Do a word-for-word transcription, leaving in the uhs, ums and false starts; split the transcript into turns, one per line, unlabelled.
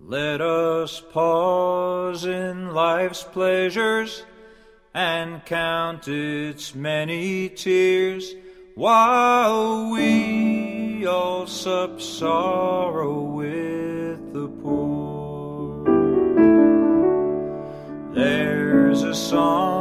Let us pause in life's pleasures and count its many tears, while we all sup sorrow with the poor. There's a song